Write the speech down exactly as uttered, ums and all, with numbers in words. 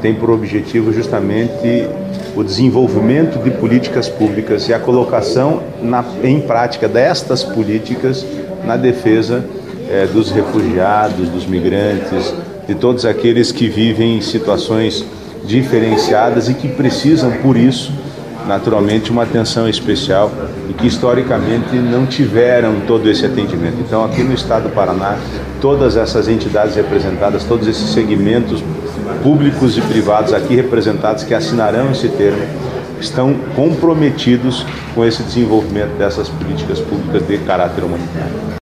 tem por objetivo justamente o desenvolvimento de políticas públicas e a colocação na, em prática destas políticas na defesa eh, dos refugiados, dos migrantes, de todos aqueles que vivem em situações diferenciadas e que precisam, por isso, naturalmente, uma atenção especial e que historicamente não tiveram todo esse atendimento. Então, aqui no estado do Paraná, todas essas entidades representadas, todos esses segmentos públicos e privados aqui representados que assinarão esse termo, estão comprometidos com esse desenvolvimento dessas políticas públicas de caráter humanitário.